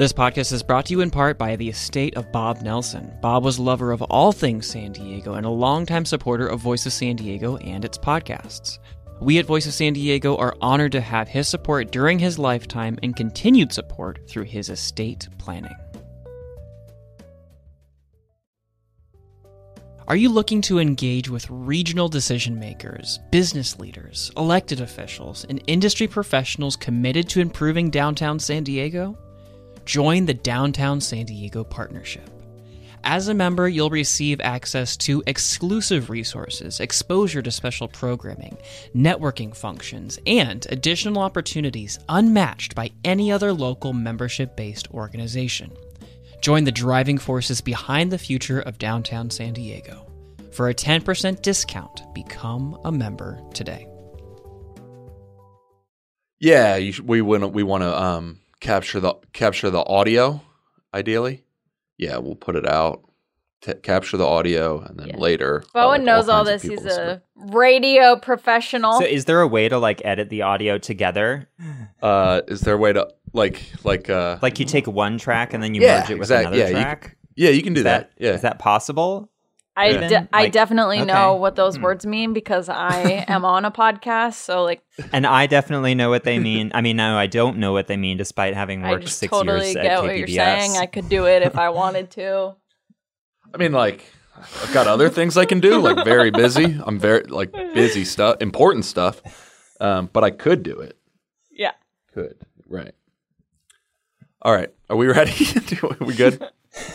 This podcast is brought to you in part by the estate of Bob Nelson. Bob was a lover of all things San Diego and a longtime supporter of Voice of San Diego and its podcasts. We at Voice of San Diego are honored to have his support during his lifetime and continued support through his estate planning. Are you looking to engage with regional decision makers, business leaders, elected officials, and industry professionals committed to improving downtown San Diego? Join the Downtown San Diego Partnership. As a member, you'll receive access to exclusive resources, exposure to special programming, networking functions, and additional opportunities unmatched by any other local membership-based organization. Join the driving forces behind the future of downtown San Diego. For a 10% discount, become a member today. Yeah, we want to capture the audio, ideally. Yeah, we'll put it out, capture the audio, and then later. Bowen knows all this. He's a radio professional. So is there a way to edit the audio together? Is there a way to like you take one track and then you merge it with another track? You can do that. Yeah. Is that possible? I definitely know what those words mean because I am on a podcast. So and I definitely know what they mean. I mean, no, I don't know what they mean, despite having worked 6 years at KPBS. I totally get what you're saying. I could do it if I wanted to. I mean, I've got other things I can do. Very busy. I'm very busy stuff, important stuff. But I could do it. Yeah. Could. Right. All right. Are we ready? Are we good?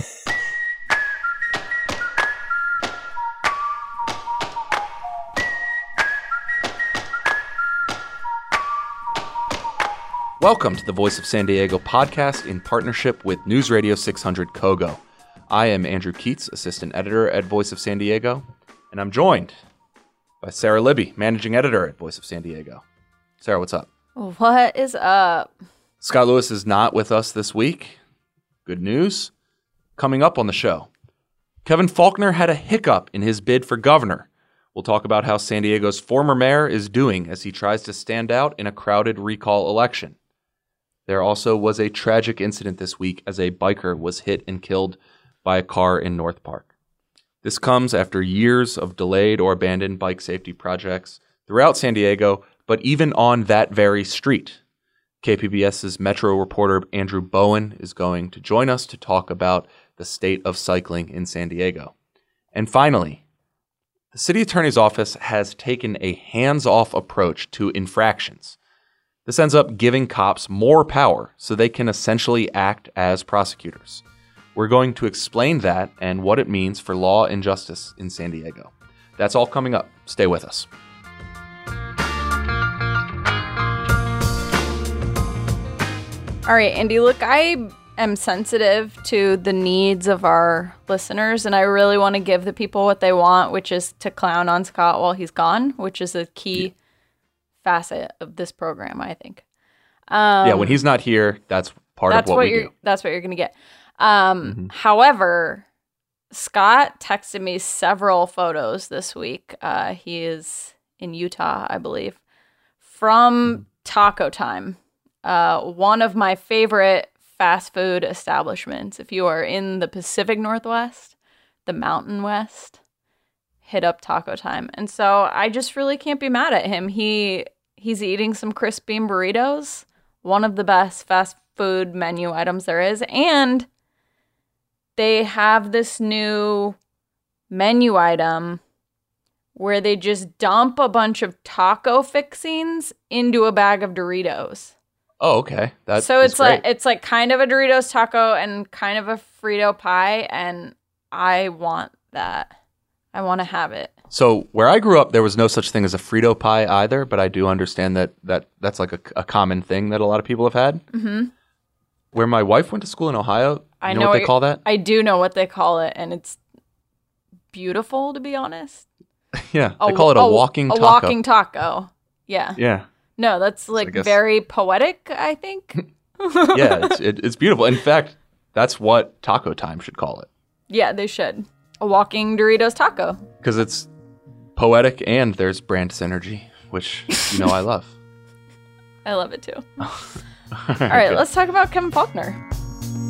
Welcome to the Voice of San Diego podcast in partnership with News Radio 600 Kogo. I am Andrew Keats, assistant editor at Voice of San Diego, and I'm joined by Sarah Libby, managing editor at Voice of San Diego. Sarah, what's up? What is up? Scott Lewis is not with us this week. Good news. Coming up on the show, Kevin Faulconer had a hiccup in his bid for governor. We'll talk about how San Diego's former mayor is doing as he tries to stand out in a crowded recall election. There also was a tragic incident this week as a biker was hit and killed by a car in North Park. This comes after years of delayed or abandoned bike safety projects throughout San Diego, but even on that very street. KPBS's Metro reporter Andrew Bowen is going to join us to talk about the state of cycling in San Diego. And finally, the city attorney's office has taken a hands-off approach to infractions. This ends up giving cops more power so they can essentially act as prosecutors. We're going to explain that and what it means for law and justice in San Diego. That's all coming up. Stay with us. All right, Andy, look, I am sensitive to the needs of our listeners, and I really want to give the people what they want, which is to clown on Scott while he's gone, which is a key facet of this program, I think. When he's not here, that's part of what we do. That's what you're going to get. However, Scott texted me several photos this week. He is in Utah, I believe, from Taco Time, one of my favorite fast food establishments. If you are in the Pacific Northwest, the Mountain West, hit up Taco Time. And so I just really can't be mad at him. He's eating some crisp bean burritos, one of the best fast food menu items there is, and they have this new menu item where they just dump a bunch of taco fixings into a bag of Doritos. Oh, okay. It's like kind of a Doritos taco and kind of a Frito pie, and I want that. I want to have it. So where I grew up, there was no such thing as a Frito pie either, but I do understand that's like a common thing that a lot of people have had. Mm-hmm. Where my wife went to school in Ohio, you know what they call that? I do know what they call it, and it's beautiful, to be honest. Yeah, they call it a walking taco. A walking taco. Yeah. Yeah. No, that's very poetic, I think. Yeah, it's beautiful. In fact, that's what Taco Time should call it. Yeah, they should. A walking Doritos taco. Because it's poetic and there's brand synergy, which I love. I love it too. All right, let's talk about Kevin Faulconer.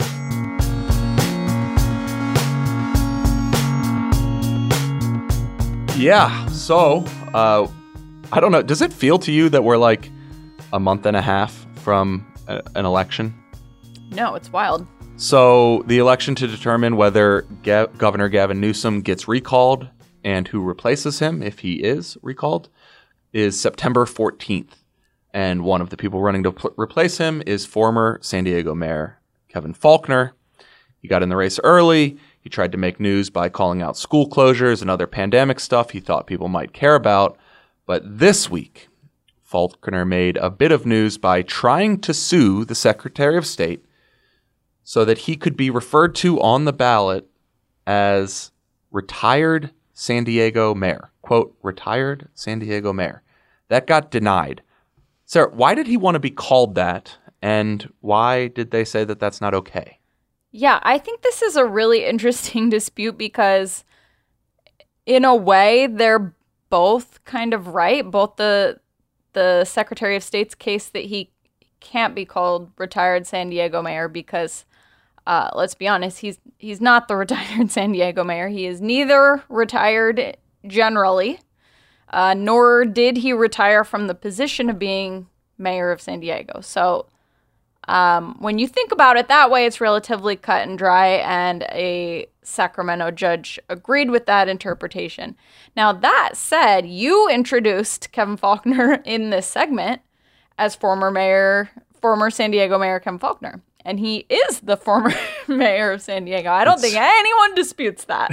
Yeah. So, I don't know. Does it feel to you that we're like a month and a half from an election? No, it's wild. So the election to determine whether Governor Gavin Newsom gets recalled and who replaces him if he is recalled is September 14th. And one of the people running to replace him is former San Diego Mayor Kevin Faulconer. He got in the race early. He tried to make news by calling out school closures and other pandemic stuff he thought people might care about. But this week, Faulconer made a bit of news by trying to sue the Secretary of State so that he could be referred to on the ballot as retired San Diego mayor. Quote, retired San Diego mayor. That got denied. Sarah, why did he want to be called that? And why did they say that that's not okay? Yeah, I think this is a really interesting dispute because in a way they're both kind of right. Both the Secretary of State's case that he can't be called retired San Diego mayor because let's be honest, he's not the retired San Diego mayor. He is neither retired generally, nor did he retire from the position of being mayor of San Diego. So when you think about it that way, it's relatively cut and dry, and a Sacramento judge agreed with that interpretation. Now, that said, you introduced Kevin Faulconer in this segment as former San Diego Mayor Kevin Faulconer. And he is the former mayor of San Diego. I don't think anyone disputes that.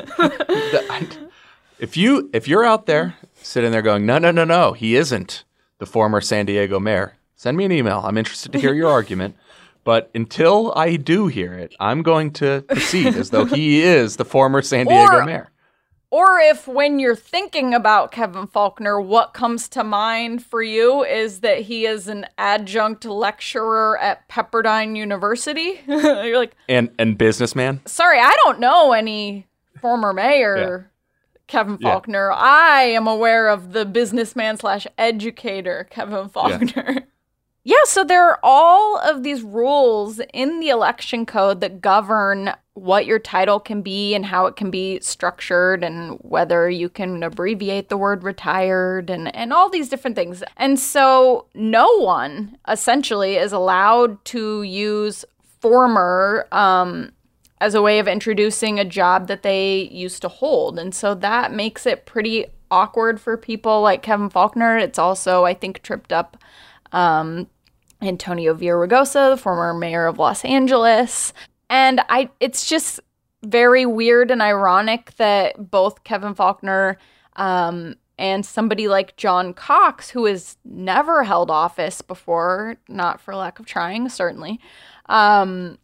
If you're out there sitting there going, no, he isn't the former San Diego mayor, send me an email. I'm interested to hear your argument. But until I do hear it, I'm going to proceed as though he is the former San Diego mayor. Or if when you're thinking about Kevin Faulconer, what comes to mind for you is that he is an adjunct lecturer at Pepperdine University. You're like, and businessman. Sorry, I don't know any former mayor Kevin Faulconer. Yeah. I am aware of the businessman / educator Kevin Faulconer. Yeah, so there are all of these rules in the election code that govern what your title can be and how it can be structured and whether you can abbreviate the word retired and all these different things. And so no one essentially is allowed to use former as a way of introducing a job that they used to hold. And so that makes it pretty awkward for people like Kevin Faulconer. It's also, I think, tripped up Antonio Villaraigosa, the former mayor of Los Angeles. And it's just very weird and ironic that both Kevin Faulconer and somebody like John Cox, who has never held office before, not for lack of trying, certainly, have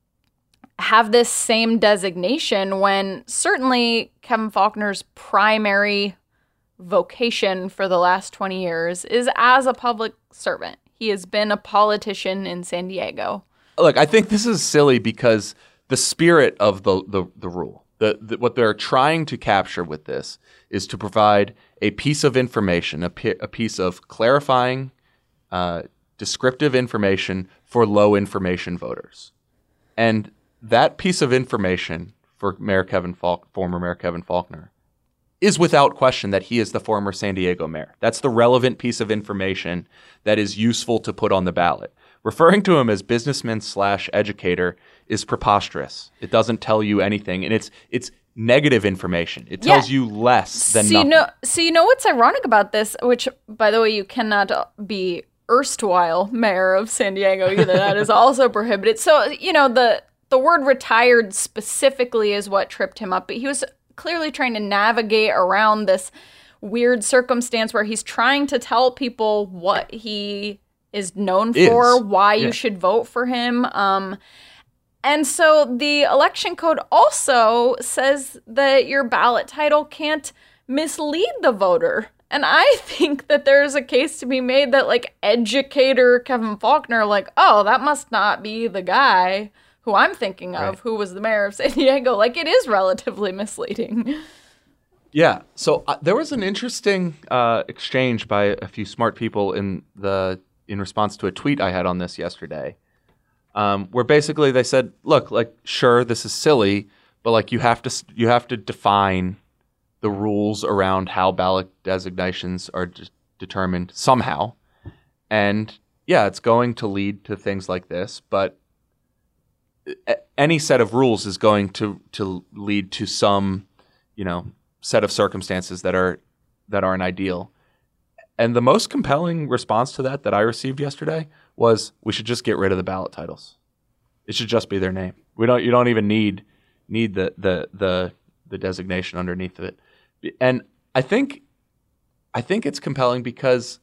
this same designation when certainly Kevin Faulconer's primary vocation for the last 20 years is as a public servant. He has been a politician in San Diego. Look, I think this is silly because the spirit of the rule, what they're trying to capture with this is to provide a piece of information, a piece of clarifying, descriptive information for low information voters. And that piece of information for former Mayor Kevin Faulconer is without question that he is the former San Diego mayor. That's the relevant piece of information that is useful to put on the ballot. Referring to him as businessman / educator is preposterous. It doesn't tell you anything, and it's negative information. It tells you less than nothing. You know what's ironic about this, which, by the way, you cannot be erstwhile mayor of San Diego either. That is also prohibited. So, the word retired specifically is what tripped him up, but he was clearly trying to navigate around this weird circumstance where he's trying to tell people what he is known for, why you should vote for him. And so the election code also says that your ballot title can't mislead the voter. And I think that there's a case to be made that, like, educator Kevin Faulconer, like, oh, that must not be the guy who I'm thinking of, who was the mayor of San Diego. Like, it is relatively misleading. Yeah. So there was an interesting exchange by a few smart people in response to a tweet I had on this yesterday, where basically they said, look, like, sure, this is silly, but like you have to define the rules around how ballot designations are determined somehow. And yeah, it's going to lead to things like this, but any set of rules is going to lead to some, set of circumstances that aren't ideal. And the most compelling response to that I received yesterday was, we should just get rid of the ballot titles. It should just be their name. You don't even need the designation underneath of it. And I think it's compelling because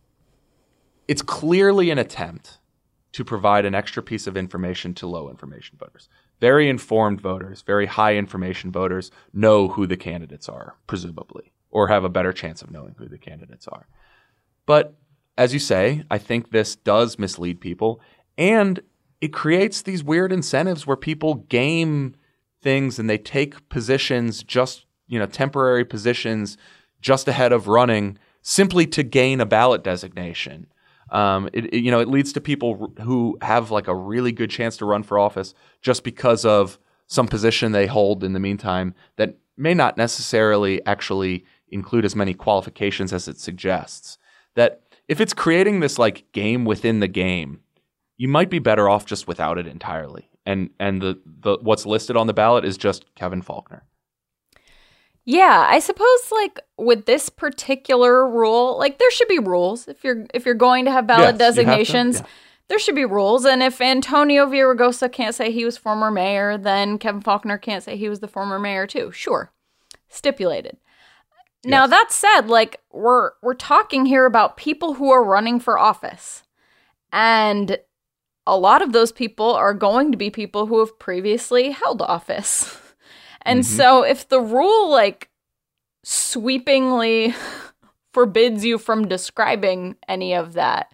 it's clearly an attempt to provide an extra piece of information to low information voters. Very informed voters, very high information voters know who the candidates are, presumably, or have a better chance of knowing who the candidates are. But as you say, I think this does mislead people, and it creates these weird incentives where people game things and they take positions, just temporary positions, just ahead of running, simply to gain a ballot designation. It leads to people who have like a really good chance to run for office just because of some position they hold in the meantime that may not necessarily actually include as many qualifications as it suggests. That if it's creating this like game within the game, you might be better off just without it entirely. And the what's listed on the ballot is just Kevin Faulconer. Yeah, I suppose like with this particular rule, like there should be rules. If you're going to have ballot designations, there should be rules. And if Antonio Villaraigosa can't say he was former mayor, then Kevin Faulconer can't say he was the former mayor too. Sure. Stipulated. Yes. Now that said, like we're talking here about people who are running for office. And a lot of those people are going to be people who have previously held office. And so if the rule like sweepingly forbids you from describing any of that,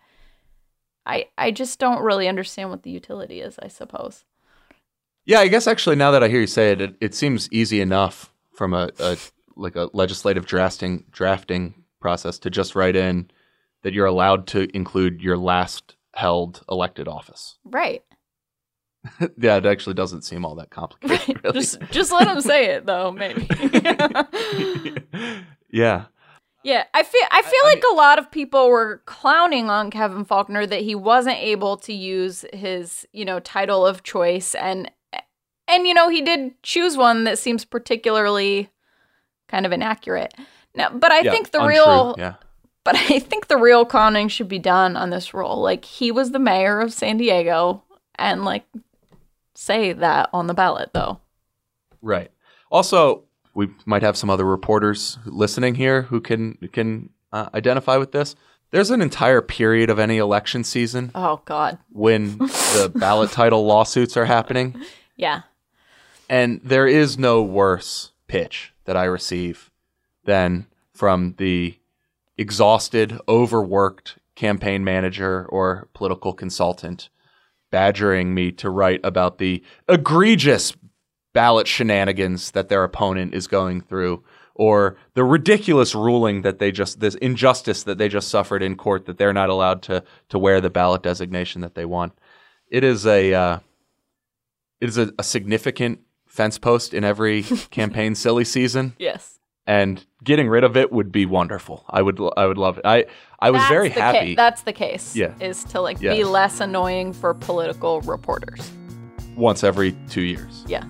I just don't really understand what the utility is, I suppose. Yeah, I guess actually now that I hear you say it, it seems easy enough from a legislative drafting process to just write in that you're allowed to include your last held elected office. Right. Yeah, it actually doesn't seem all that complicated. Really. Just let him say it, though. Maybe. Yeah. Yeah, I feel like a lot of people were clowning on Kevin Faulconer that he wasn't able to use his, title of choice, and he did choose one that seems particularly kind of inaccurate. Now, but I think the real clowning should be done on this rule. Like, he was the mayor of San Diego, and like, say that on the ballot, though. Right. Also, we might have some other reporters listening here who can identify with this. There's an entire period of any election season. Oh, God. When the ballot title lawsuits are happening. Yeah. And there is no worse pitch that I receive than from the exhausted, overworked campaign manager or political consultant badgering me to write about the egregious ballot shenanigans that their opponent is going through, or the ridiculous ruling that this injustice that they just suffered in court that they're not allowed to wear the ballot designation that they want. It is a significant fence post in every campaign silly season. Yes. And getting rid of it would be wonderful. I would love it. I was very happy. That's the case. Yeah. Is to be less annoying for political reporters. Once every 2 years. Yeah.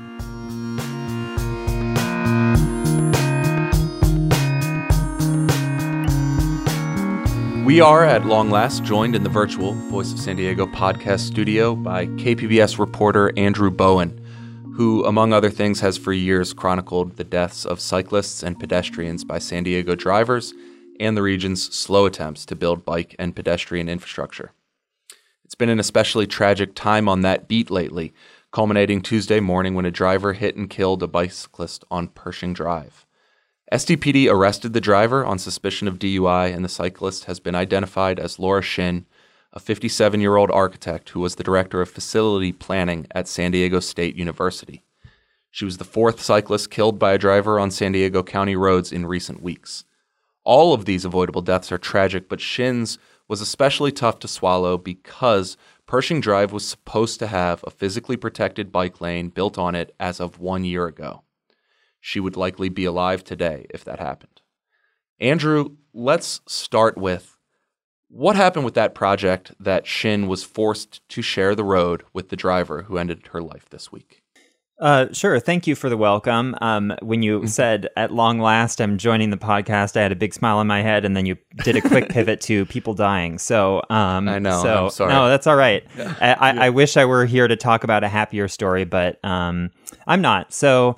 We are, at long last, joined in the virtual Voice of San Diego podcast studio by KPBS reporter Andrew Bowen, who, among other things, has for years chronicled the deaths of cyclists and pedestrians by San Diego drivers and the region's slow attempts to build bike and pedestrian infrastructure. It's been an especially tragic time on that beat lately, culminating Tuesday morning when a driver hit and killed a bicyclist on Pershing Drive. SDPD arrested the driver on suspicion of DUI, and the cyclist has been identified as Laura Shin, a 57-year-old architect who was the director of facility planning at San Diego State University. She was the fourth cyclist killed by a driver on San Diego County roads in recent weeks. All of these avoidable deaths are tragic, but Shin's was especially tough to swallow because Pershing Drive was supposed to have a physically protected bike lane built on it as of 1 year ago. she would likely be alive today if that happened. Andrew, let's start with what happened with that project that Shin was forced to share the road with the driver who ended her life this week. Sure. Thank you for the welcome. When you said, at long last, I'm joining the podcast, I had a big smile on my head, and then you did a quick pivot to people dying. So, I know. I'm sorry. No, that's all right. I wish I were here to talk about a happier story, but I'm not. So,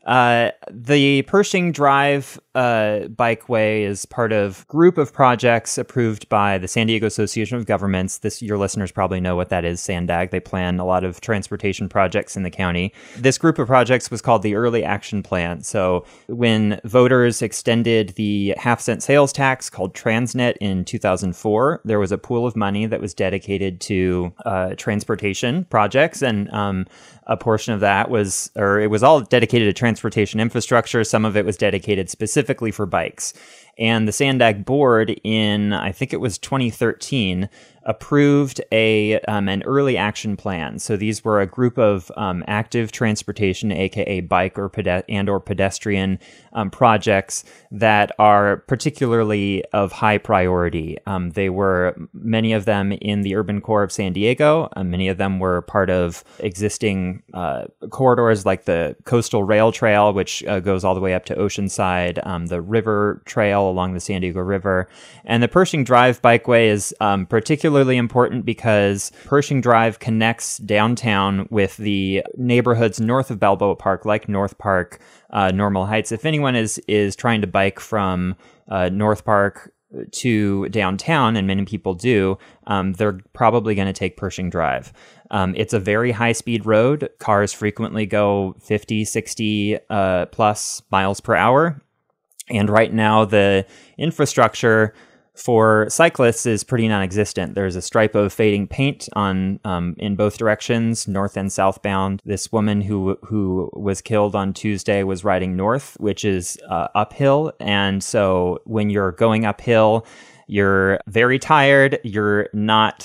the Pershing Drive bikeway is part of a group of projects approved by the San Diego Association of Governments. Your listeners probably know what that is, SANDAG. They plan a lot of transportation projects in the county. This group of projects was called the Early Action Plan. So when voters extended the half-cent sales tax called Transnet in 2004, there was a pool of money that was dedicated to transportation projects, and a portion of that it was all dedicated to transportation infrastructure. Some of it was dedicated specifically for bikes. And the SANDAG board in, I think it was 2013, approved an early action plan. So these were a group of active transportation, aka bike or pedestrian projects that are particularly of high priority. They were, many of them, in the urban core of San Diego. Many of them were part of existing corridors like the Coastal Rail Trail, which goes all the way up to Oceanside, the River Trail along the San Diego River. And the Pershing Drive Bikeway is particularly important because Pershing Drive connects downtown with the neighborhoods north of Balboa Park, like North Park, Normal Heights. If anyone is trying to bike from North Park to downtown, and many people do, they're probably going to take Pershing Drive. It's a very high-speed road. Cars frequently go 50, 60 plus miles per hour. And right now, the infrastructure for cyclists is pretty non-existent. There's a stripe of fading paint on in both directions, north and southbound. This woman who was killed on Tuesday was riding north, which is uphill. And so when you're going uphill, you're very tired. You're not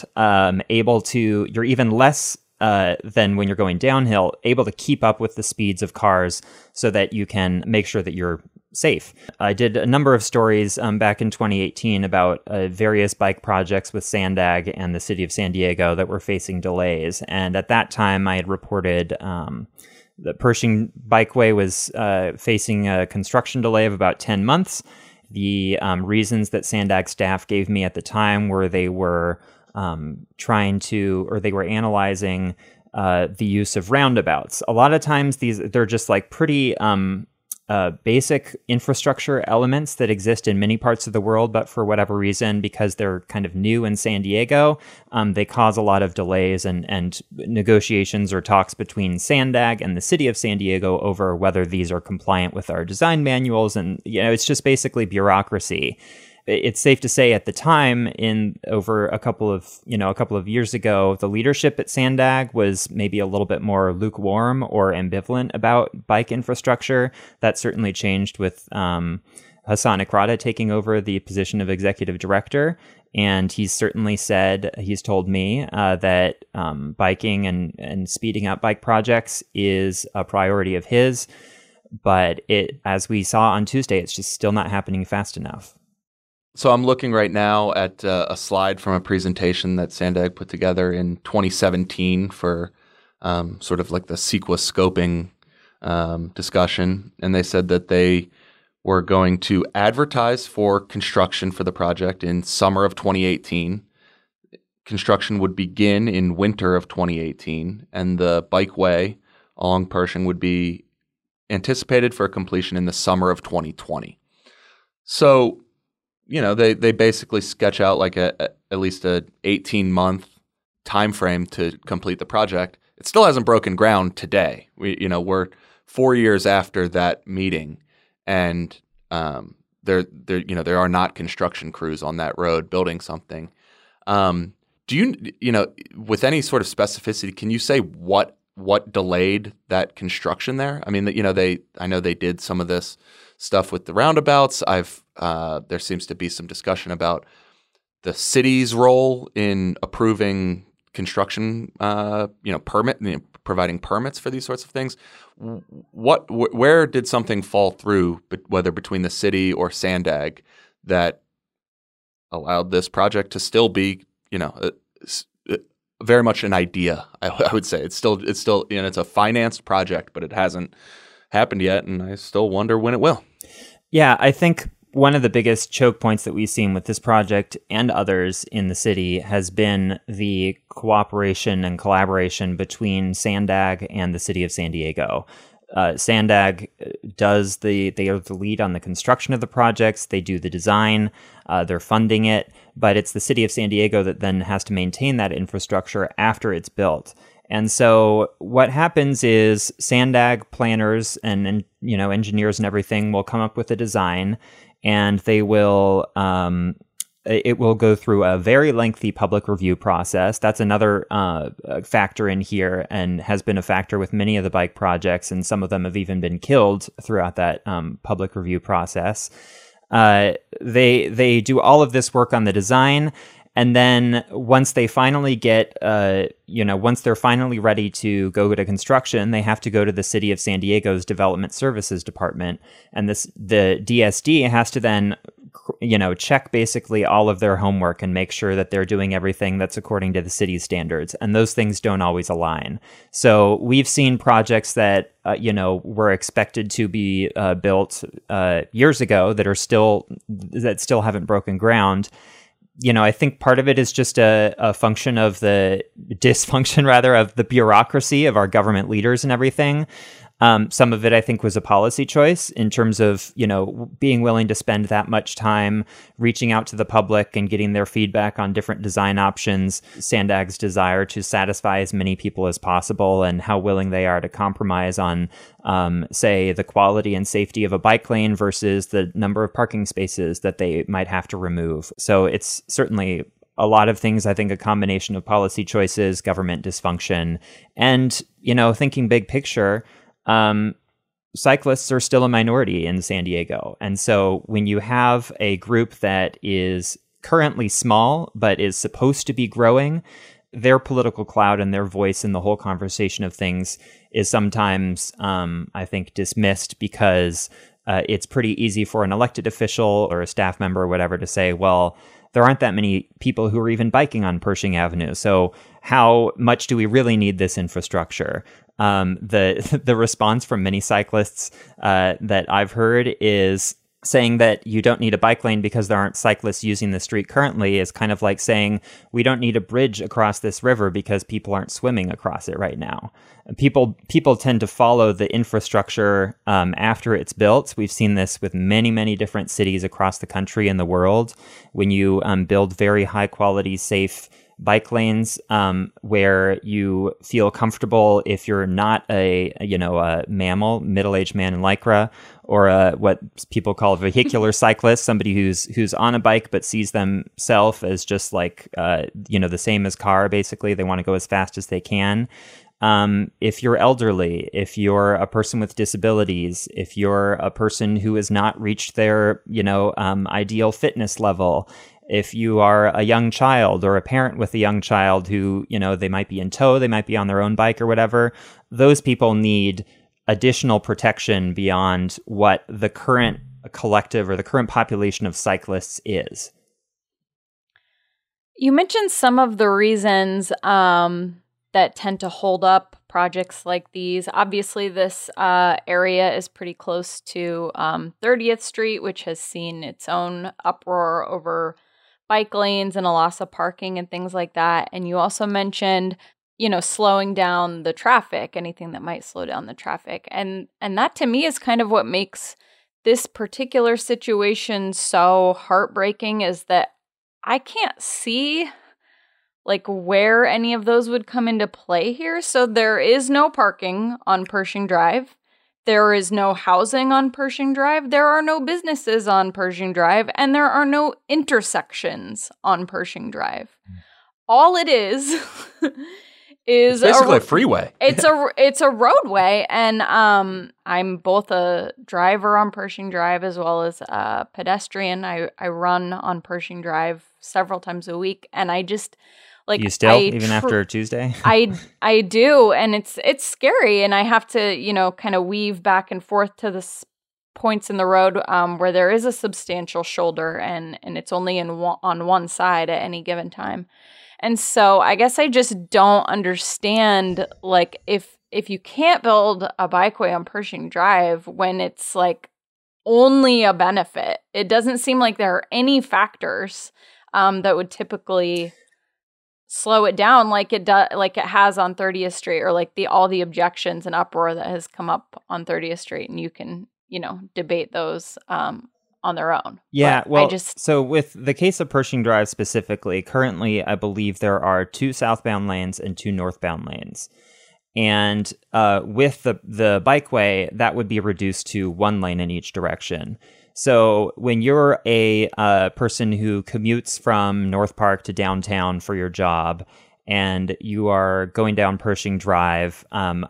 you're even less than when you're going downhill, able to keep up with the speeds of cars so that you can make sure that you're safe. I did a number of stories back in 2018 about various bike projects with SANDAG and the city of San Diego that were facing delays. And at that time, I had reported the Pershing Bikeway was facing a construction delay of about 10 months. The reasons that SANDAG staff gave me at the time were they were they were analyzing the use of roundabouts. A lot of times they're just like pretty basic infrastructure elements that exist in many parts of the world, but for whatever reason, because they're kind of new in San Diego, they cause a lot of delays and negotiations or talks between SANDAG and the city of San Diego over whether these are compliant with our design manuals. And, it's just basically bureaucracy. It's safe to say at the time, over a couple of years ago, the leadership at SANDAG was maybe a little bit more lukewarm or ambivalent about bike infrastructure. That certainly changed with Hassan Ikrada taking over the position of executive director. And he's told me that biking and speeding up bike projects is a priority of his. But as we saw on Tuesday, it's just still not happening fast enough. So I'm looking right now at a slide from a presentation that SANDAG put together in 2017 for sort of like the CEQA scoping discussion. And they said that they were going to advertise for construction for the project in summer of 2018. Construction would begin in winter of 2018, and the bikeway along Pershing would be anticipated for completion in the summer of 2020. So they basically sketch out like at least a 18-month time frame to complete the project. It still hasn't broken ground today. We're 4 years after that meeting, and there are not construction crews on that road building something. Do you with any sort of specificity, can you say what delayed that construction there? I mean, I know they did some of this stuff with the roundabouts. There seems to be some discussion about the city's role in approving construction, providing permits for these sorts of things. Where did something fall through, whether between the city or Sandag, that allowed this project to still be, very much an idea? I would say it's still, it's a financed project, but it hasn't happened yet, and I still wonder when it will. Yeah, I think one of the biggest choke points that we've seen with this project and others in the city has been the cooperation and collaboration between Sandag and the city of San Diego. Sandag they are the lead on the construction of the projects. They do the design, they're funding it, but it's the city of San Diego that then has to maintain that infrastructure after it's built. And so what happens is Sandag planners and engineers and everything will come up with a design, and they will it will go through a very lengthy public review process. That's another factor in here, and has been a factor with many of the bike projects, and some of them have even been killed throughout that public review process. They do all of this work on the design, and then once they finally get, once they're finally ready to go to construction, they have to go to the City of San Diego's Development Services Department. And the DSD has to then, check basically all of their homework and make sure that they're doing everything that's according to the city's standards. And those things don't always align. So we've seen projects that, were expected to be built years ago that still haven't broken ground. I think part of it is just a function of the dysfunction, rather, of the bureaucracy of our government leaders and everything. Some of it, I think, was a policy choice in terms of, being willing to spend that much time reaching out to the public and getting their feedback on different design options, Sandag's desire to satisfy as many people as possible, and how willing they are to compromise on, say, the quality and safety of a bike lane versus the number of parking spaces that they might have to remove. So it's certainly a lot of things, I think, a combination of policy choices, government dysfunction, and, thinking big picture. Cyclists are still a minority in San Diego. And so when you have a group that is currently small, but is supposed to be growing, their political clout and their voice in the whole conversation of things is sometimes, I think, dismissed because it's pretty easy for an elected official or a staff member or whatever to say, well, there aren't that many people who are even biking on Pershing Avenue. So how much do we really need this infrastructure? The response from many cyclists that I've heard is saying that you don't need a bike lane because there aren't cyclists using the street currently is kind of like saying we don't need a bridge across this river because people aren't swimming across it right now. People tend to follow the infrastructure after it's built. We've seen this with many, many different cities across the country and the world. When you build very high quality, safe bike lanes where you feel comfortable if you're not a mammal, middle-aged man in Lycra, or what people call a vehicular cyclist, somebody who's on a bike but sees themselves as just like the same as car. Basically, they want to go as fast as they can. If you're elderly, if you're a person with disabilities, if you're a person who has not reached their ideal fitness level, if you are a young child or a parent with a young child who, they might be in tow, they might be on their own bike or whatever, those people need additional protection beyond what the current collective or the current population of cyclists is. You mentioned some of the reasons that tend to hold up projects like these. Obviously, this area is pretty close to 30th Street, which has seen its own uproar over bike lanes and a loss of parking and things like that. And you also mentioned, slowing down the traffic, anything that might slow down the traffic. And that to me is kind of what makes this particular situation so heartbreaking, is that I can't see where any of those would come into play here. So there is no parking on Pershing Drive. There is no housing on Pershing Drive. There are no businesses on Pershing Drive, and there are no intersections on Pershing Drive. All it is is it's basically a freeway. It's a roadway, and I'm both a driver on Pershing Drive as well as a pedestrian. I run on Pershing Drive several times a week, and I just Like, you still, even after Tuesday? I do, and it's scary, and I have to, kind of weave back and forth to the points in the road where there is a substantial shoulder, and it's only on one side at any given time. And so I guess I just don't understand, like, if you can't build a bikeway on Pershing Drive when it's like only a benefit, it doesn't seem like there are any factors that would typically slow it down like it has on 30th Street, or like all the objections and uproar that has come up on 30th Street, and you can debate those on their own. Yeah, so with the case of Pershing Drive specifically, currently I believe there are 2 southbound lanes and 2 northbound lanes. And with the bikeway, that would be reduced to 1 lane in each direction. So when you're a person who commutes from North Park to downtown for your job, and you are going down Pershing Drive,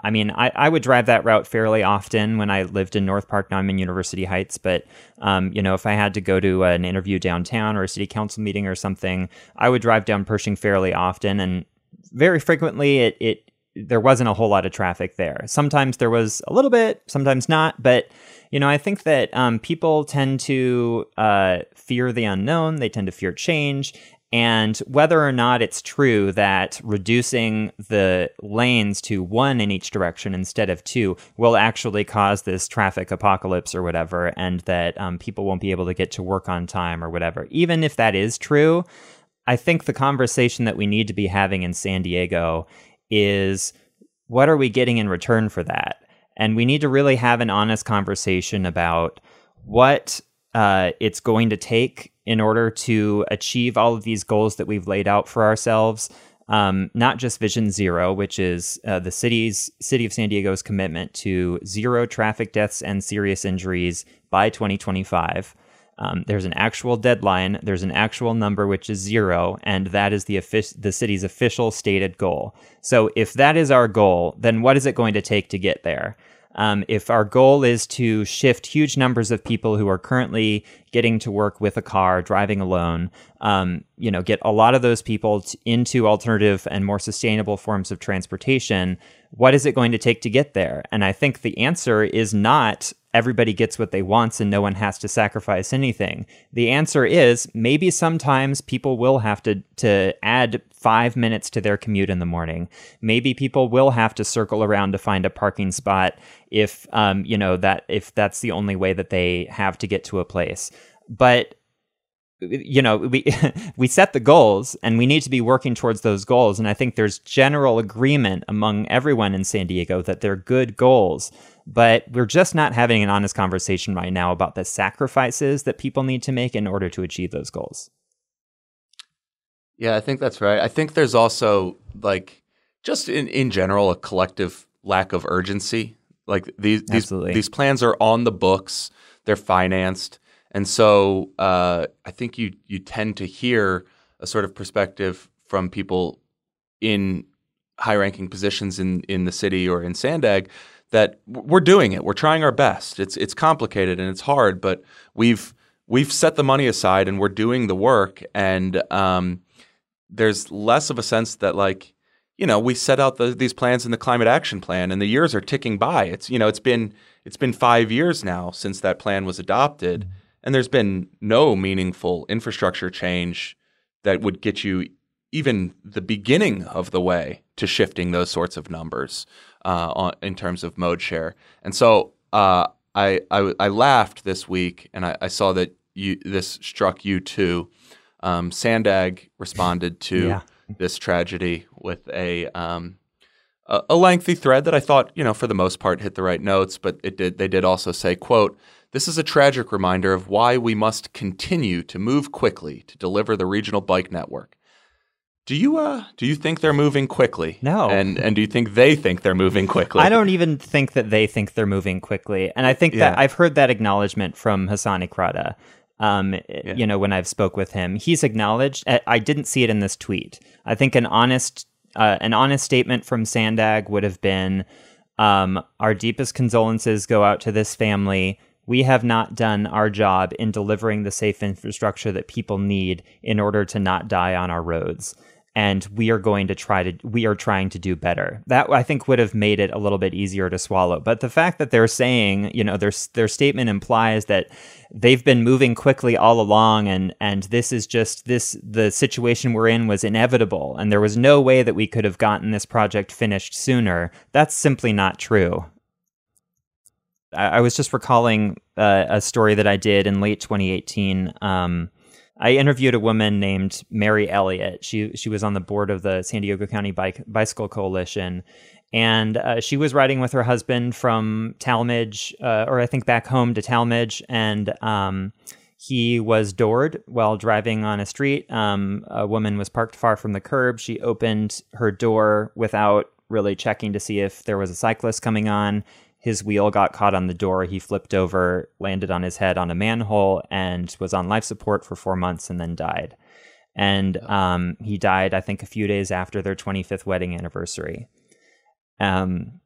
I would drive that route fairly often when I lived in North Park. Now I'm in University Heights, but if I had to go to an interview downtown or a city council meeting or something, I would drive down Pershing fairly often, and very frequently there wasn't a whole lot of traffic there. Sometimes there was a little bit, sometimes not, but I think that people tend to fear the unknown. They tend to fear change. And whether or not it's true that reducing the lanes to 1 in each direction instead of 2 will actually cause this traffic apocalypse or whatever, and that people won't be able to get to work on time or whatever, even if that is true, I think the conversation that we need to be having in San Diego is, what are we getting in return for that? And we need to really have an honest conversation about what it's going to take in order to achieve all of these goals that we've laid out for ourselves. Not just Vision Zero, which is the city of San Diego's commitment to 0 traffic deaths and serious injuries by 2025. There's an actual deadline. There's an actual number, which is 0, and that is the city's official stated goal. So if that is our goal, then what is it going to take to get there? If our goal is to shift huge numbers of people who are currently getting to work with a car, driving alone, get a lot of those people into alternative and more sustainable forms of transportation, what is it going to take to get there? And I think the answer is not everybody gets what they want and no one has to sacrifice anything. The answer is maybe sometimes people will have to add 5 minutes to their commute in the morning. Maybe people will have to circle around to find a parking spot if that's the only way that they have to get to a place. But we set the goals and we need to be working towards those goals. And I think there's general agreement among everyone in San Diego that they're good goals, but we're just not having an honest conversation right now about the sacrifices that people need to make in order to achieve those goals. Yeah, I think that's right. I think there's also, like, just in general, a collective lack of urgency. Like these plans are on the books, they're financed. And so I think you tend to hear a sort of perspective from people in high-ranking positions in the city or in Sandag that we're doing it. We're trying our best. It's complicated and it's hard, but we've set the money aside and we're doing the work. And there's less of a sense that, like, we set out these plans in the Climate Action Plan, and the years are ticking by. It's been 5 years now since that plan was adopted. And there's been no meaningful infrastructure change that would get you even the beginning of the way to shifting those sorts of numbers in terms of mode share. And so I laughed this week, and I saw that this struck you too. Sandag responded to this tragedy with a lengthy thread that I thought, for the most part hit the right notes, but they did also say, quote, "This is a tragic reminder of why we must continue to move quickly to deliver the regional bike network." Do you think they're moving quickly? No. And do you think they think they're moving quickly? I don't even think that they think they're moving quickly. And I think that I've heard that acknowledgement from Hassan Ikrada. When I've spoke with him, he's acknowledged. I didn't see it in this tweet. I think an honest statement from Sandag would have been, "Our deepest condolences go out to this family. We have not done our job in delivering the safe infrastructure that people need in order to not die on our roads." and we are trying to do better. That, I think, would have made it a little bit easier to swallow. But the fact that they're saying, their statement implies that they've been moving quickly all along, and this is just the situation we're in was inevitable, and there was no way that we could have gotten this project finished sooner. That's simply not true. I was just recalling a story that I did in late 2018. I interviewed a woman named Mary Elliott. She was on the board of the San Diego County Bicycle Coalition, and she was riding with her husband from Talmadge, or I think back home to Talmadge, and he was doored while driving on a street. A woman was parked far from the curb. She opened her door without really checking to see if there was a cyclist coming on. His wheel got caught on the door. He flipped over, landed on his head on a manhole, and was on life support for 4 months and then died. And he died, I think, a few days after their 25th wedding anniversary. I'm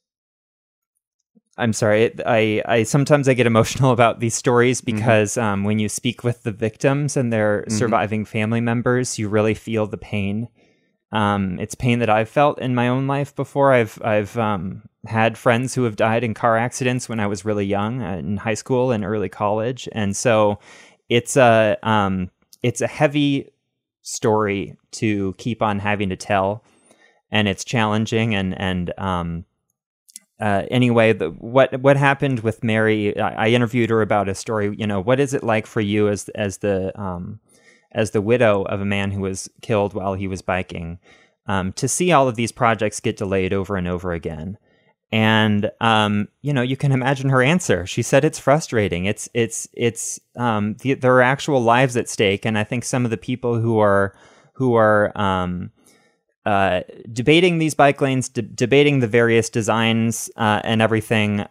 sorry. I sometimes I get emotional about these stories because when you speak with the victims and their surviving family members, you really feel the pain. It's pain that I've felt in my own life before. I've had friends who have died in car accidents when I was really young, in high school and early college, and so it's a heavy story to keep on having to tell, and it's challenging. Anyway, what happened with Mary? I interviewed her about a story. What is it like for you as the widow of a man who was killed while he was biking, to see all of these projects get delayed over and over again? And, you can imagine her answer. She said it's frustrating. There are actual lives at stake. And I think some of the people who are debating these bike lanes, debating the various designs and everything,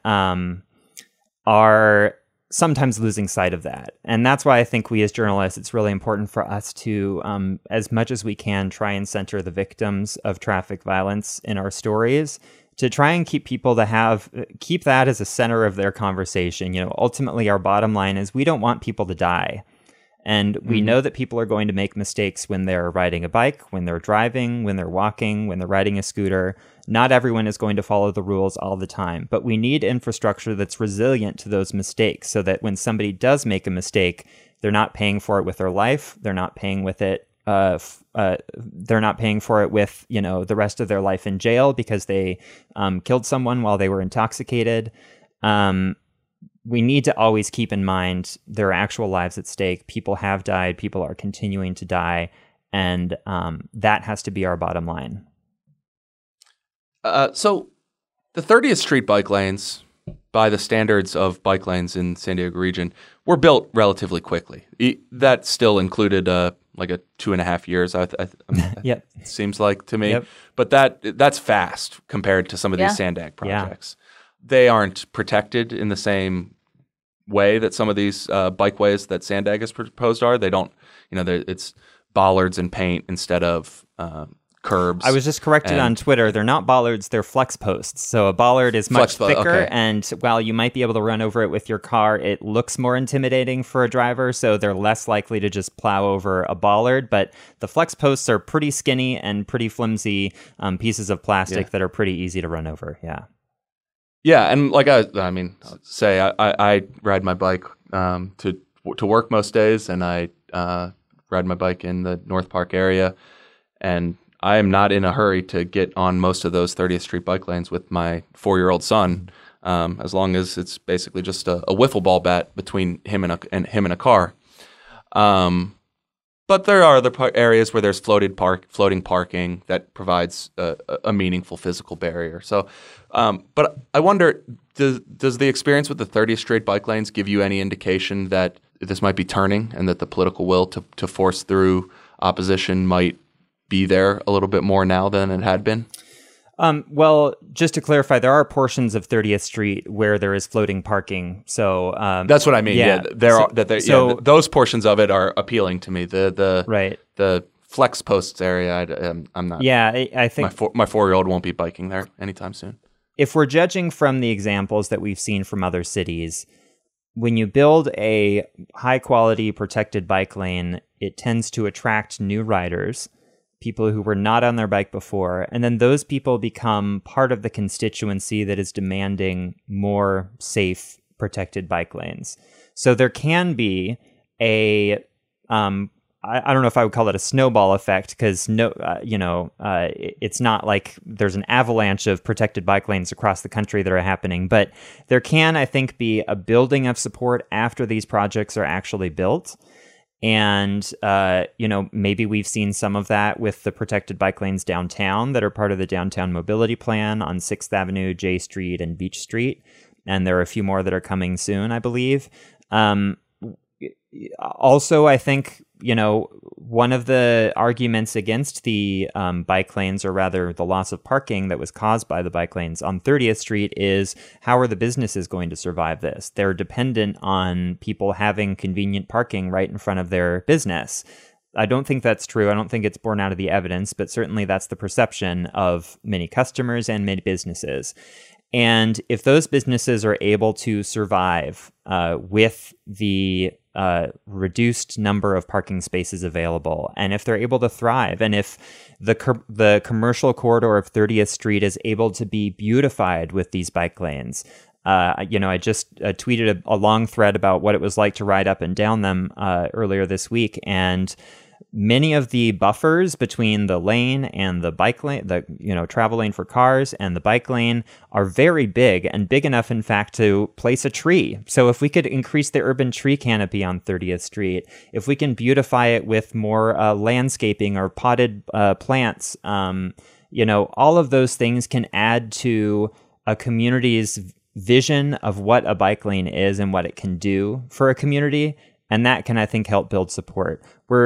are sometimes losing sight of that. And that's why I think we as journalists, it's really important for us to, as much as we can, try and center the victims of traffic violence in our stories, to try and keep people keep that as a center of their conversation. Ultimately, our bottom line is we don't want people to die. And we know that people are going to make mistakes when they're riding a bike, when they're driving, when they're walking, when they're riding a scooter. Not everyone is going to follow the rules all the time, but we need infrastructure that's resilient to those mistakes so that when somebody does make a mistake, they're not paying for it with their life. They're not paying with it. They're not paying for it with, the rest of their life in jail because they killed someone while they were intoxicated. We need to always keep in mind there are actual lives at stake. People have died. People are continuing to die. And that has to be our bottom line. So the 30th Street bike lanes, by the standards of bike lanes in San Diego region, were built relatively quickly. That still included like a 2.5 years. Yep. It seems like to me. Yep. But that's fast compared to some of these Sandag projects. Yeah. They aren't protected in the same way that some of these bikeways that Sandag has proposed are. They don't, it's bollards and paint instead of curbs. I was just corrected on Twitter. They're not bollards, they're flex posts. So a bollard is much thicker, and while you might be able to run over it with your car, it looks more intimidating for a driver, so they're less likely to just plow over a bollard. But the flex posts are pretty skinny and pretty flimsy pieces of plastic that are pretty easy to run over. Yeah. Yeah, and like I ride my bike to work most days, and I ride my bike in the North Park area, and I am not in a hurry to get on most of those 30th Street bike lanes with my 4-year-old son, as long as it's basically just a wiffle ball bat between him and a car. But there are other areas where there's floating parking that provides a meaningful physical barrier. So, but I wonder, does the experience with the 30th Street bike lanes give you any indication that this might be turning and that the political will to force through opposition might be there a little bit more now than it had been? Well, just to clarify, there are portions of 30th Street where there is floating parking. So that's what I mean. Yeah, those portions of it are appealing to me. The flex posts area, I'm not. Yeah, I think my 4-year-old won't be biking there anytime soon. If we're judging from the examples that we've seen from other cities, when you build a high quality protected bike lane, it tends to attract new riders, people who were not on their bike before, and then those people become part of the constituency that is demanding more safe, protected bike lanes. So there can be a I don't know if I would call it a snowball effect, because it's not like there's an avalanche of protected bike lanes across the country that are happening, but there can, I think, be a building of support after these projects are actually built. And, maybe we've seen some of that with the protected bike lanes downtown that are part of the downtown mobility plan on 6th Avenue, J Street, and Beach Street. And there are a few more that are coming soon, I believe. Also, I think, one of the arguments against the bike lanes, or rather the loss of parking that was caused by the bike lanes on 30th Street, is how are the businesses going to survive this? They're dependent on people having convenient parking right in front of their business. I don't think that's true. I don't think it's borne out of the evidence, but certainly that's the perception of many customers and many businesses. And if those businesses are able to survive with the reduced number of parking spaces available, and if they're able to thrive, and if the commercial corridor of 30th Street is able to be beautified with these bike lanes, I just tweeted a long thread about what it was like to ride up and down them earlier this week, and many of the buffers between the lane and the bike lane, travel lane for cars and the bike lane, are very big, and big enough, in fact, to place a tree. So if we could increase the urban tree canopy on 30th Street, if we can beautify it with more landscaping or potted plants, all of those things can add to a community's vision of what a bike lane is and what it can do for a community. And that can, I think, help build support.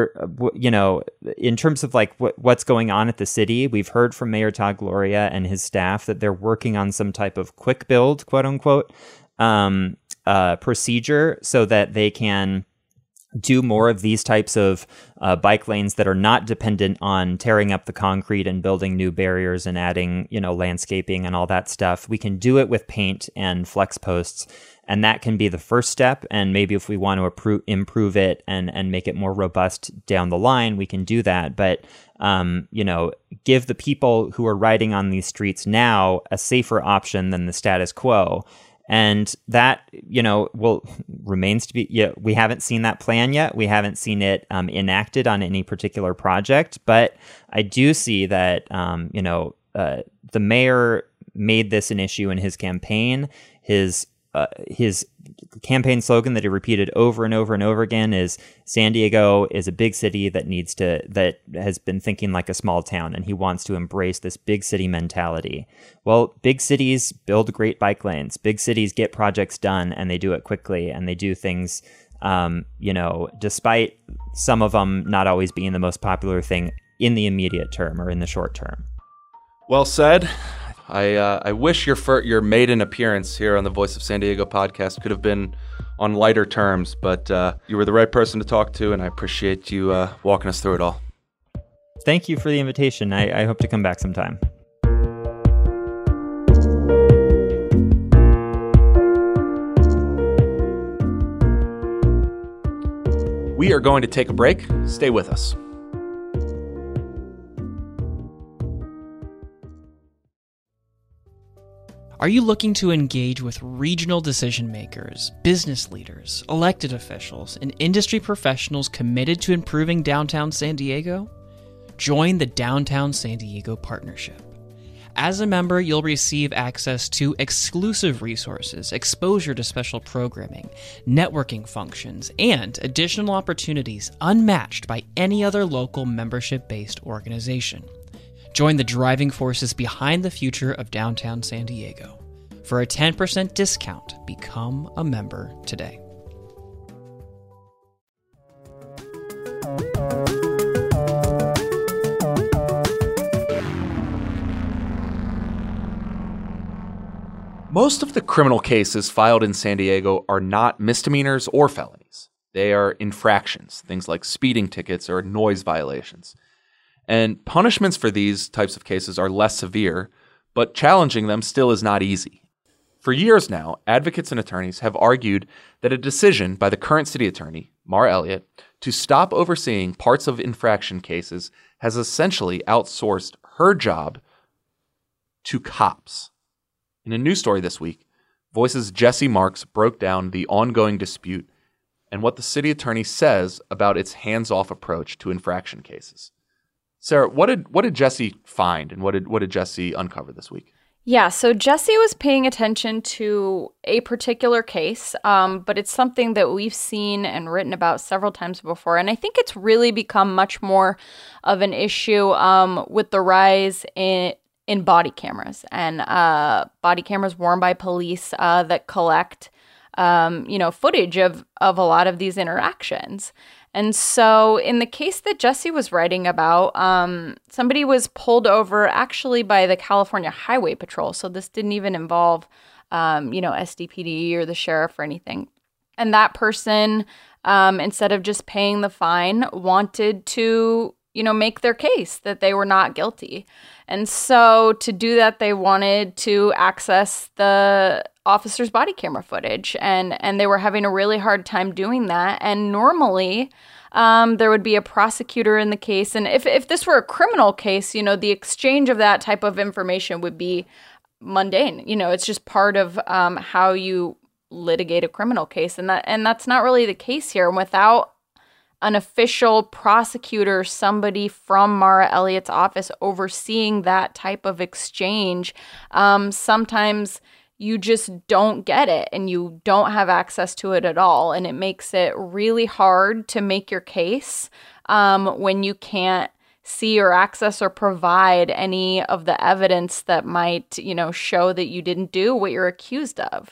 In terms of like what's going on at the city, we've heard from Mayor Todd Gloria and his staff that they're working on some type of quick build, quote unquote, procedure so that they can do more of these types of bike lanes that are not dependent on tearing up the concrete and building new barriers and adding, landscaping and all that stuff. We can do it with paint and flex posts. And that can be the first step. And maybe if we want to improve it and make it more robust down the line, we can do that. But, give the people who are riding on these streets now a safer option than the status quo. And that, remains to be, we haven't seen that plan yet. We haven't seen it enacted on any particular project. But I do see that, the mayor made this an issue in his campaign. His campaign slogan that he repeated over and over and over again is San Diego is a big city that has been thinking like a small town, and he wants to embrace this big city mentality. Well, big cities build great bike lanes. Big cities get projects done, and they do it quickly, and they do things, despite some of them not always being the most popular thing in the immediate term or in the short term. Well said. I wish your maiden appearance here on the Voice of San Diego podcast could have been on lighter terms, but you were the right person to talk to, and I appreciate you walking us through it all. Thank you for the invitation. I hope to come back sometime. We are going to take a break. Stay with us. Are you looking to engage with regional decision makers, business leaders, elected officials, and industry professionals committed to improving downtown San Diego? Join the Downtown San Diego Partnership. As a member, you'll receive access to exclusive resources, exposure to special programming, networking functions, and additional opportunities unmatched by any other local membership-based organization. Join the driving forces behind the future of downtown San Diego. For a 10% discount, become a member today. Most of the criminal cases filed in San Diego are not misdemeanors or felonies. They are infractions, things like speeding tickets or noise violations. And punishments for these types of cases are less severe, but challenging them still is not easy. For years now, advocates and attorneys have argued that a decision by the current city attorney, Mar Elliott, to stop overseeing parts of infraction cases has essentially outsourced her job to cops. In a news story this week, Voice's Jesse Marks broke down the ongoing dispute and what the city attorney says about its hands-off approach to infraction cases. Sarah, what did Jesse find, and what did Jesse uncover this week? Yeah, so Jesse was paying attention to a particular case, but it's something that we've seen and written about several times before. And I think it's really become much more of an issue with the rise in body cameras and body cameras worn by police that collect, footage of a lot of these interactions. And so in the case that Jesse was writing about, somebody was pulled over actually by the California Highway Patrol. So this didn't even involve, SDPD or the sheriff or anything. And that person, instead of just paying the fine, wanted to, make their case that they were not guilty. And so to do that, they wanted to access the officer's body camera footage, and they were having a really hard time doing that. And normally there would be a prosecutor in the case, and if this were a criminal case, the exchange of that type of information would be mundane. It's just part of how you litigate a criminal case, and that's not really the case here. And without an official prosecutor, somebody from Mara Elliott's office overseeing that type of exchange, sometimes you just don't get it and you don't have access to it at all. And it makes it really hard to make your case when you can't see or access or provide any of the evidence that might, show that you didn't do what you're accused of.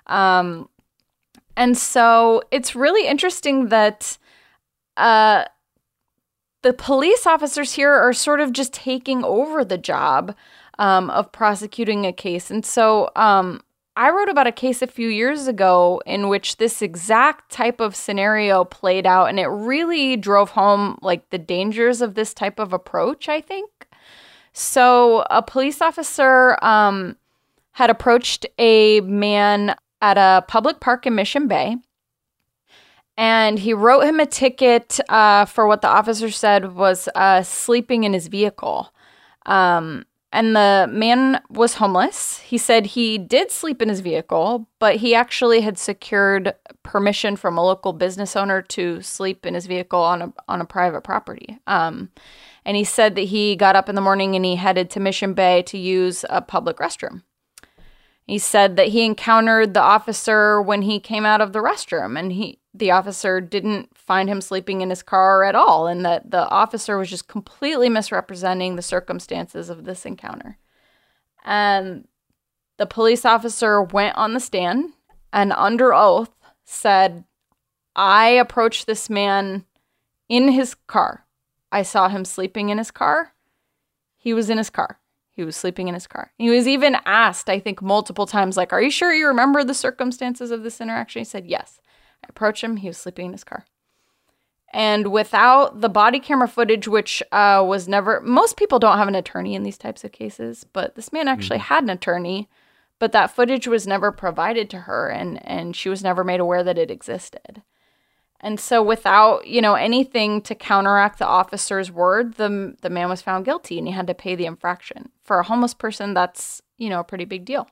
And so it's really interesting that the police officers here are sort of just taking over the job of prosecuting a case. And so I wrote about a case a few years ago in which this exact type of scenario played out, and it really drove home the dangers of this type of approach, I think. So a police officer had approached a man at a public park in Mission Bay, and he wrote him a ticket for what the officer said was sleeping in his vehicle. And the man was homeless. He said he did sleep in his vehicle, but he actually had secured permission from a local business owner to sleep in his vehicle on a private property. And he said that he got up in the morning and he headed to Mission Bay to use a public restroom. He said that he encountered the officer when he came out of the restroom, and the officer didn't find him sleeping in his car at all, and that the officer was just completely misrepresenting the circumstances of this encounter. And the police officer went on the stand and under oath said, I approached this man in his car. I saw him sleeping in his car. He was in his car. He was sleeping in his car. He was even asked, I think, multiple times, are you sure you remember the circumstances of this interaction? He said, yes. I approached him. He was sleeping in his car. And without the body camera footage, which was never, most people don't have an attorney in these types of cases, but this man actually had an attorney, but that footage was never provided to her, and she was never made aware that it existed. And so without, anything to counteract the officer's word, the man was found guilty and he had to pay the infraction. For a homeless person, that's, a pretty big deal.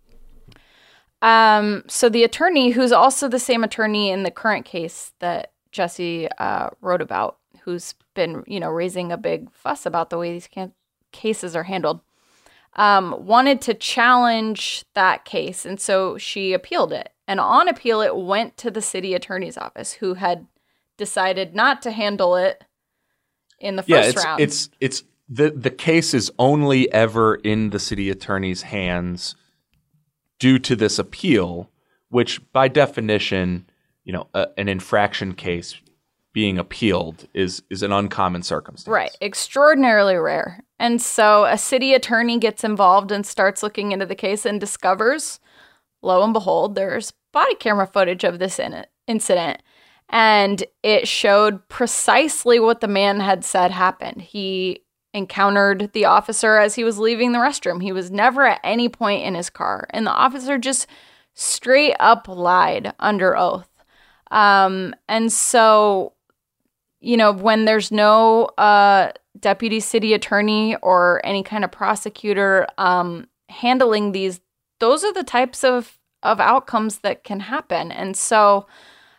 So the attorney, who's also the same attorney in the current case that Jesse wrote about, who's been, raising a big fuss about the way these cases are handled, wanted to challenge that case. And so she appealed it. And on appeal, it went to the city attorney's office, who had decided not to handle it in the first round. It's the case is only ever in the city attorney's hands due to this appeal, which by definition, an infraction case being appealed is an uncommon circumstance. Right. Extraordinarily rare. And so a city attorney gets involved and starts looking into the case and discovers, lo and behold, there's body camera footage of this incident. And it showed precisely what the man had said happened. He encountered the officer as he was leaving the restroom. He was never at any point in his car. And the officer just straight up lied under oath. And so, when there's no deputy city attorney or any kind of prosecutor handling these, those are the types of outcomes that can happen. And so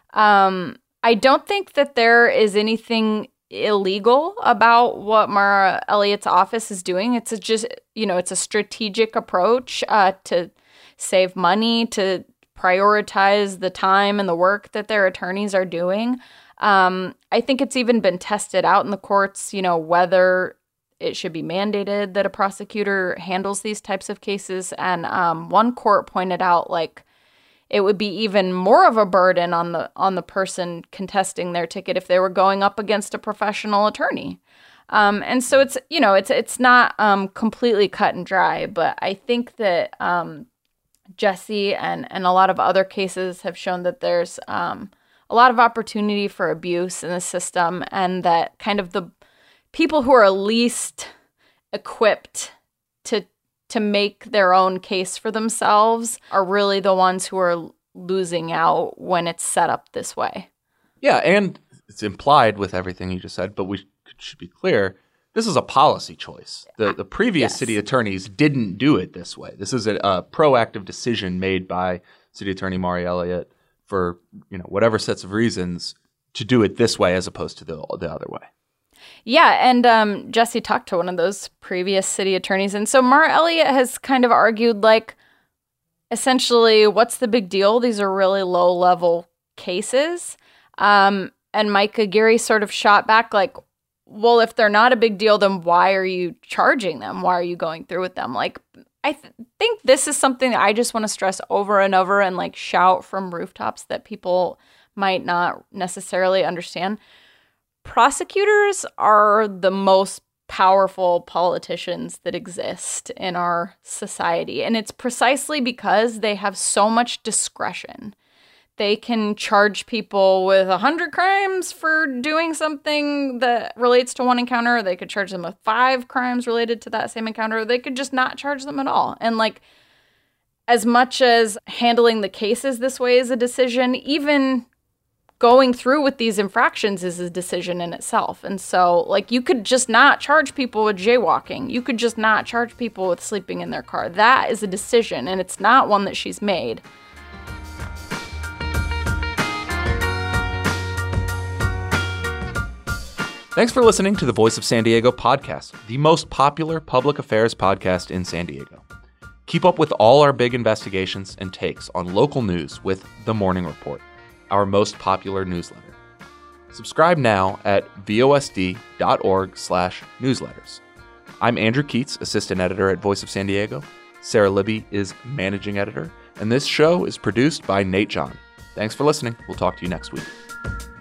I don't think that there is anything illegal about what Mara Elliott's office is doing. It's it's a strategic approach to save money, to prioritize the time and the work that their attorneys are doing. I think it's even been tested out in the courts, whether it should be mandated that a prosecutor handles these types of cases. And one court pointed out, like, it would be even more of a burden on the person contesting their ticket if they were going up against a professional attorney. And so it's not completely cut and dry, but I think that Jesse and a lot of other cases have shown that there's a lot of opportunity for abuse in the system, and that kind of the people who are least equipped to make their own case for themselves are really the ones who are losing out when it's set up this way. Yeah, and it's implied with everything you just said, but we should be clear, this is a policy choice. The previous city attorneys didn't do it this way. This is a proactive decision made by City Attorney Mari Elliott for whatever sets of reasons to do it this way as opposed to the other way. Yeah, and Jesse talked to one of those previous city attorneys, and so Mara Elliott has kind of argued, like, essentially, what's the big deal? These are really low-level cases. And Mike Aguirre sort of shot back, like, well, if they're not a big deal, then why are you charging them? Why are you going through with them? Like, I think this is something that I just want to stress over and over and, like, shout from rooftops that people might not necessarily understand. Prosecutors are the most powerful politicians that exist in our society. And it's precisely because they have so much discretion. They can charge people with 100 crimes for doing something that relates to one encounter. Or they could charge them with 5 crimes related to that same encounter. Or they could just not charge them at all. And, like, as much as handling the cases this way is a decision, even going through with these infractions is a decision in itself. And so, like, you could just not charge people with jaywalking. You could just not charge people with sleeping in their car. That is a decision, and it's not one that she's made. Thanks for listening to the Voice of San Diego podcast, the most popular public affairs podcast in San Diego. Keep up with all our big investigations and takes on local news with The Morning Report, our most popular newsletter. Subscribe now at vosd.org/newsletters. I'm Andrew Keats, assistant editor at Voice of San Diego. Sarah Libby is managing editor, and this show is produced by Nate John. Thanks for listening. We'll talk to you next week.